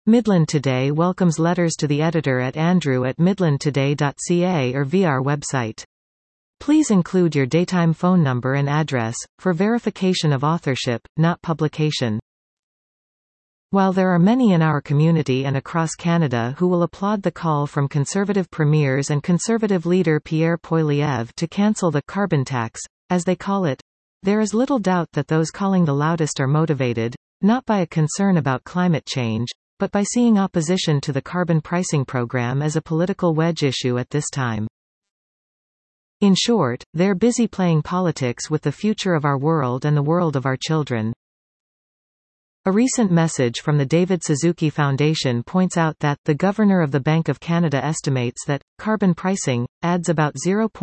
Midland Today welcomes letters to the editor at andrew@midlandtoday.ca or via our website. Please include your daytime phone number and address, for verification of authorship, not publication. While there are many in our community and across Canada who will applaud the call from Conservative premiers and Conservative leader Pierre Poilievre to cancel the carbon tax, as they call it, there is little doubt that those calling the loudest are motivated, not by a concern about climate change, but by seeing opposition to the carbon pricing program as a political wedge issue at this time. In short, they're busy playing politics with the future of our world and the world of our children. A recent message from the David Suzuki Foundation points out that the Governor of the Bank of Canada estimates that carbon pricing adds about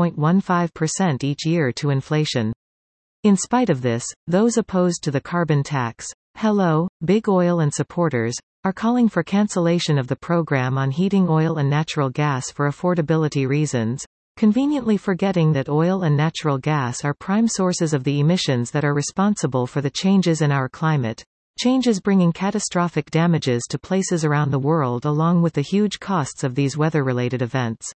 0.15% each year to inflation. In spite of this, those opposed to the carbon tax, hello, big oil and supporters, are calling for cancellation of the program on heating oil and natural gas for affordability reasons, conveniently forgetting that oil and natural gas are prime sources of the emissions that are responsible for the changes in our climate. Changes bringing catastrophic damages to places around the world along with the huge costs of these weather-related events.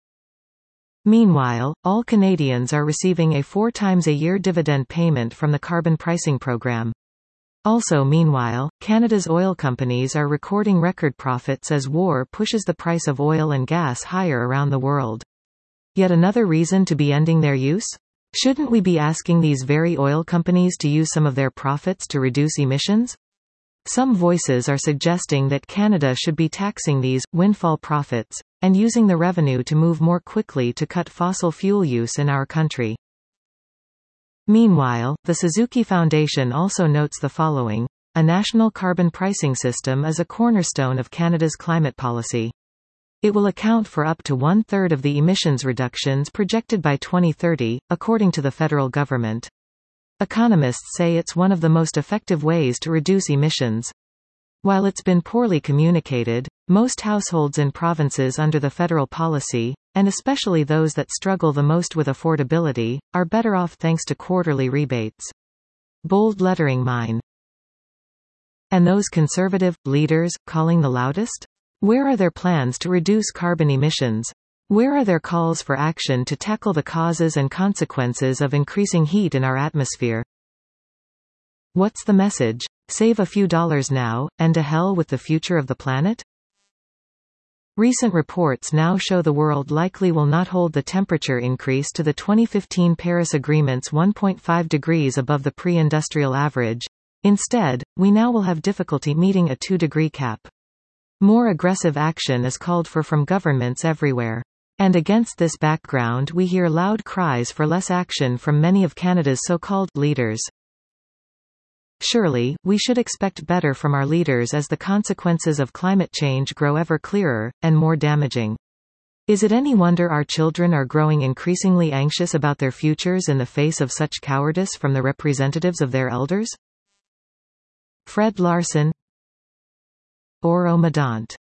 Meanwhile, all Canadians are receiving a 4 times a year dividend payment from the carbon pricing program. Also meanwhile, Canada's oil companies are recording record profits as war pushes the price of oil and gas higher around the world. Yet another reason to be ending their use? Shouldn't we be asking these very oil companies to use some of their profits to reduce emissions? Some voices are suggesting that Canada should be taxing these windfall profits, and using the revenue to move more quickly to cut fossil fuel use in our country. Meanwhile, the Suzuki Foundation also notes the following: a national carbon pricing system is a cornerstone of Canada's climate policy. It will account for up to 1/3 of the emissions reductions projected by 2030, according to the federal government. Economists say it's one of the most effective ways to reduce emissions. While it's been poorly communicated, most households in provinces under the federal policy, and especially those that struggle the most with affordability, are better off thanks to quarterly rebates. Bold lettering mine. And those Conservative leaders calling the loudest? Where are their plans to reduce carbon emissions? Where are their calls for action to tackle the causes and consequences of increasing heat in our atmosphere? What's the message? Save a few dollars now, and to hell with the future of the planet? Recent reports now show the world likely will not hold the temperature increase to the 2015 Paris Agreement's 1.5 degrees above the pre-industrial average. Instead, we now will have difficulty meeting a 2-degree cap. More aggressive action is called for from governments everywhere. And against this background we hear loud cries for less action from many of Canada's so-called leaders. Surely, we should expect better from our leaders as the consequences of climate change grow ever clearer, and more damaging. Is it any wonder our children are growing increasingly anxious about their futures in the face of such cowardice from the representatives of their elders? Fred Larson, Oro Medant.